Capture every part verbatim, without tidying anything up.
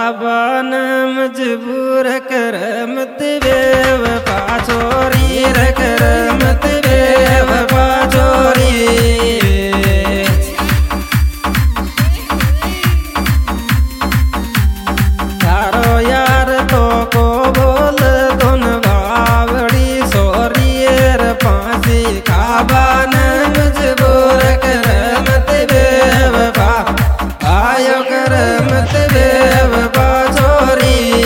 काबन मजबूर कर मत बेव पाछोरी रे कर मत बेव पाछोरी तारो यार तो को बोल दोन बावड़ी सोरी रे पासी काबन मजबूर कर मत बेव पा आयो कर मत बेव पाछोरी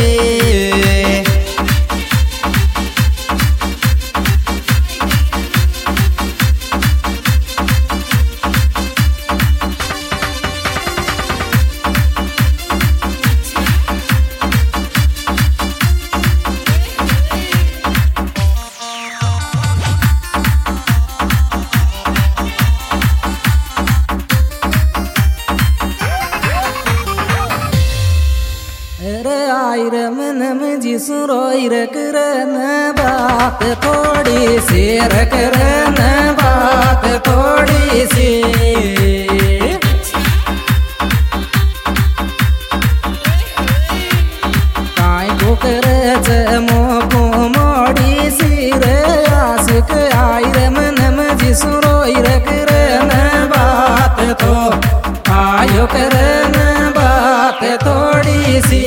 मनम जिसु रोई रकरन बात थोड़ी सी रकरन बात थोड़ी सी काय को करच मोको मोड़ी सी रे आशिक आई रे मनम जिसु रोई रकरन बात तो आयो करन बात थोड़ी सी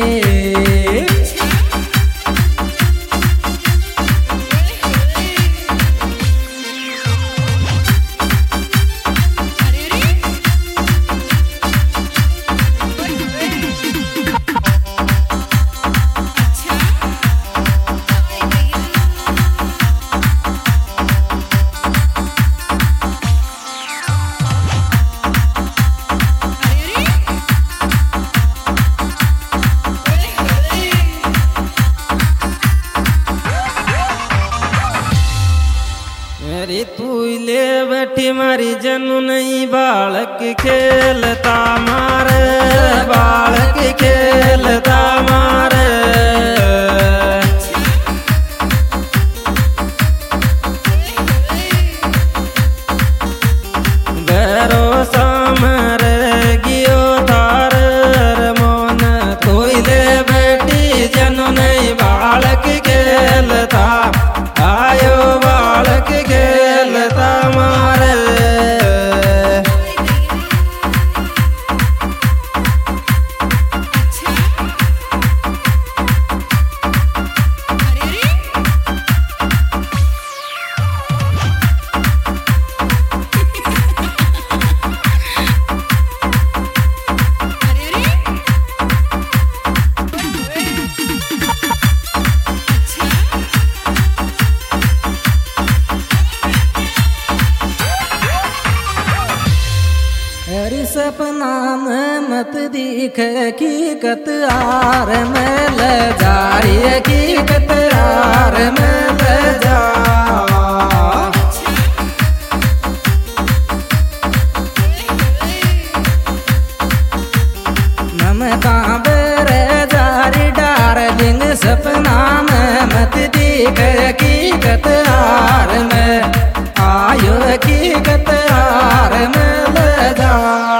तू ले बैठी मारी जनू नहीं बालक खेलता मारे बालक खेलता मारे बेरो सामर गियो तार मोन तू ले बैठी जनू नहीं बालक खेलता आयो बालक खेलता मारे हरि सपना में मत दिख की कत आर में ले जा रही की कत आर में ले जा ममता बेरे जारी डार्लिंग सपना में मत दिख की कत आर में आयो की कत आर में ले जा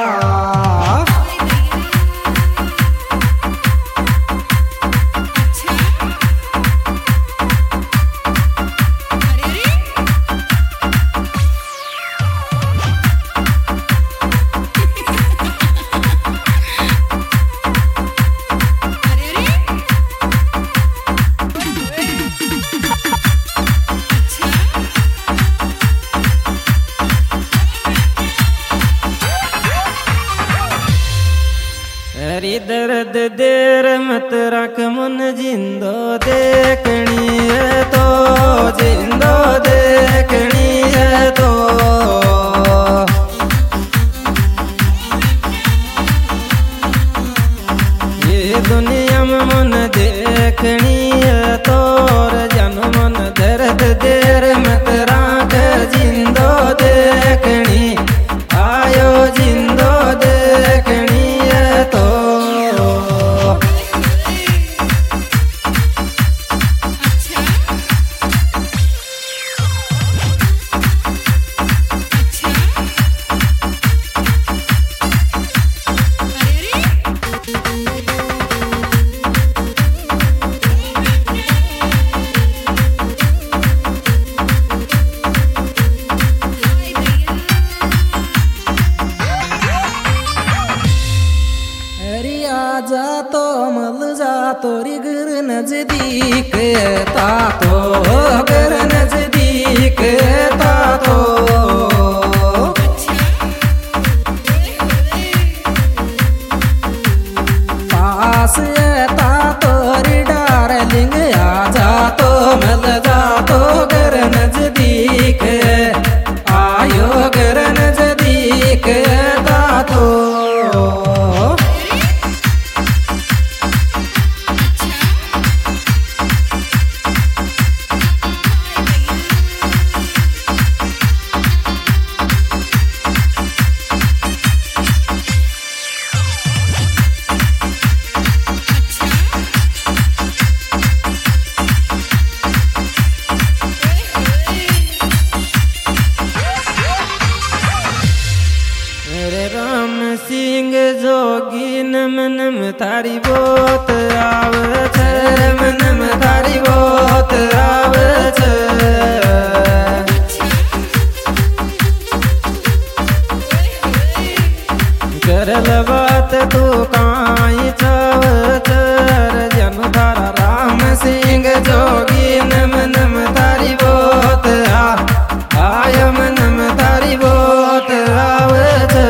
हरी दर्द देर मत रख मन जिंदो देखनी है तो जिंदो देखनी है तो ये दुनिया में मन देखनी है तो जन मन दर्द देर मत रख जिंदो देखनी आयो जिंदो देखनी है तो नजदीक ता तो घर नजदीक ता तो पास ता तोरी डार्लिंग आजा तो मिल जा तो घर नजदीक आयो घर नजदीक ता तो सिंह जोगी नम नम थारी बोत आवे छे नम नम थारी बोत आवे छे करल बात तू काई छाव चर जन थारा राम सिंह जोगी नम नम थारी बोत आ आयम नम थारी बोत आवे छे।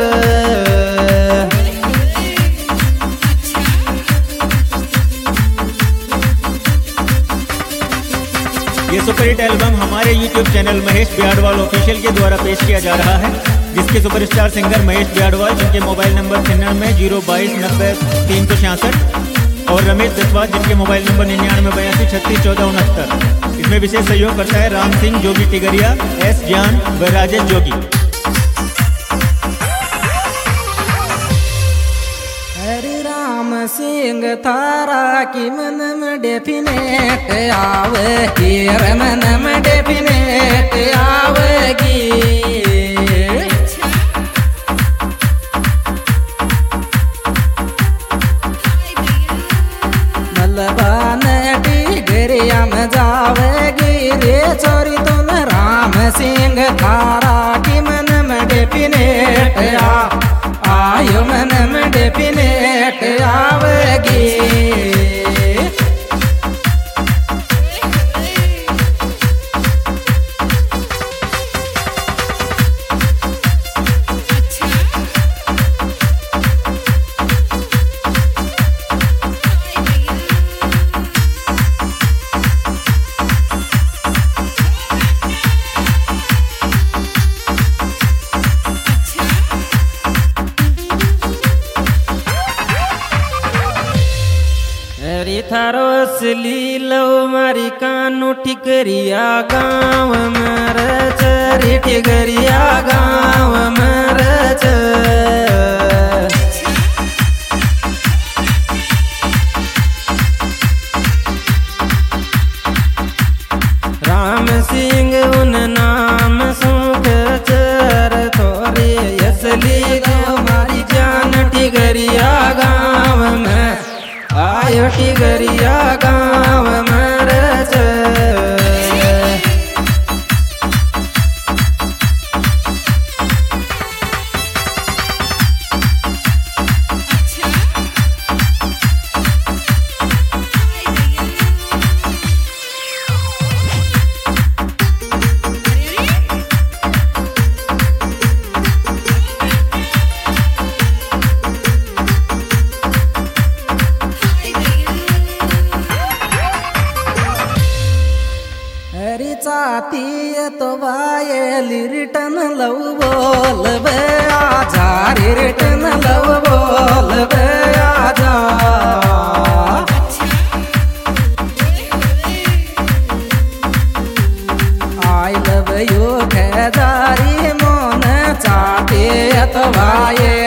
ये सुपरहिट एल्बम हमारे YouTube channel Mahesh Byadwal official के द्वारा पेश किया जा रहा है, जिसके सुपरस्टार सिंगर महेश ब्याडवाल, जिनके मोबाइल नंबर छिन्यानवे जीरो बाईस नब्बे तीन सौ छियासठ और रमेश दसवाल, जिनके मोबाइल नंबर निन्यानवे बयासी छत्तीस चौदह उनहत्तर। इसमें विशेष सहयोग करता है राम सिंह जोगी टिगरिया, एस जान व राजेश जोगी। सिंह थारा की मन में डेफिनेट आवेगी रे मन में डेफिनेट आवेगी मलबान टिगरिया में जावेगी रे चोरी तुम राम सिंह थारा की मन में डेफिनेट आ आयो मन में डेफिनेट आवेगी। थारो असली लो मारी कानू ठिकरिया गाँव मरे चरी ठिकरिया गाँव मरे च राम सिंह उन नाम सुख चर थोड़ी असली लो मारी जान ठिकरिया गाँव में आयो टिगरिया गाँव मरे छे। चाती तो वाये रिटर्न लव बोल बे आजा रिटर्न लव बोल बे आजा आई लव यू खेदारी मोन चाहते तो वाये